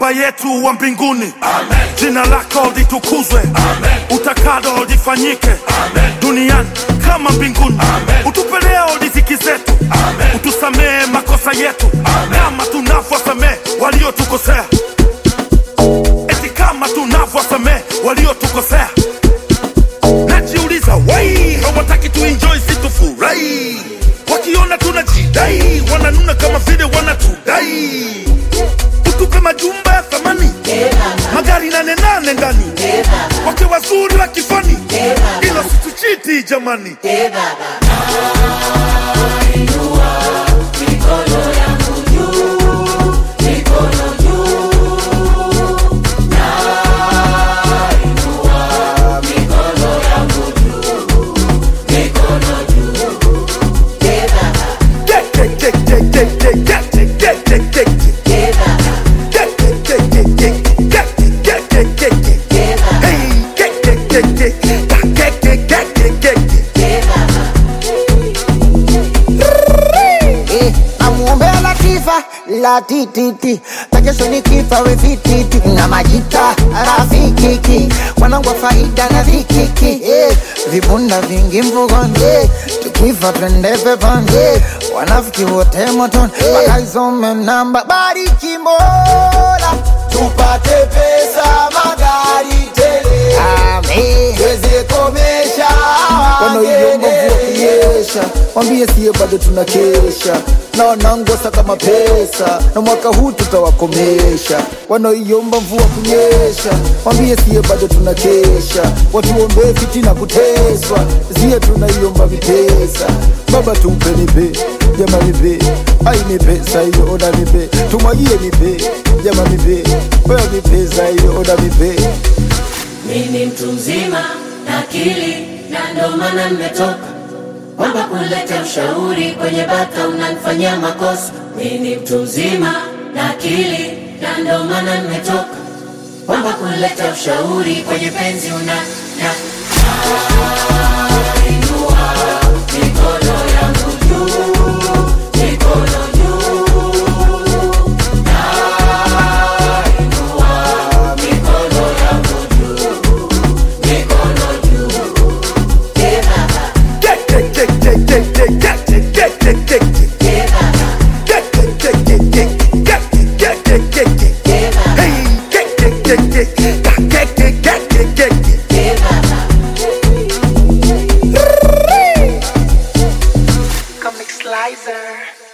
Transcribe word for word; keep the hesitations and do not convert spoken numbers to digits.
Baba yetu wa mbinguni, Amen. Jina lako litukuzwe, Amen. Utakalo lifanyike, Amen. Duniani kama mbinguni, Amen. Utupe leo riziki zetu, Amen. Utusamee makosa yetu, Amen. kama tunavyosamee waliotukosea, eti kama tunavyosamee waliotukosea. Najiuliza wai, hawataki tu enjoy situfurahi, wakiona tunajidai wananuna kama vile wanatudai. Utupe majumba ya thamani, magari nane nane ndani, wake wazuri wa kifani, ila situchiti jamani. La tititi takesho ni kifa we vititi na majita rafikiki wanangu wa faida na vikiki eh, vibunda vingi mvugoni eh, tukifa twende peponi eh, wanafiki wote motoni wakaisome namba bariki Mola tupate pesa magari tele, amen. tuweze komesha Wanaoiomba mvua kunyesha, wambie siye bado tunakesha na wanangu saka mapesa, na mwaka huu tutawakomesha. Wanaoiomba mvua kunyesha, wambie siye bado tunakesha, watuombee fitina kuteswa, siye tunaiomba vipesa. Baba tumpe nipe, jama nipe, ai nipe sayo oda nipe, tumwagie nipe, jama nipe, oya nipe sayo oda nipe. Mimi mtu mzima na akili na ndo maana nimetoka kwamba kuleta ushauri kwenye bata unanifanyia makosa. Mimi mtu mzima na akili na ndo maana nimetoka kwamba kuleta ushauri kwenye penzi una na Comic Slicer.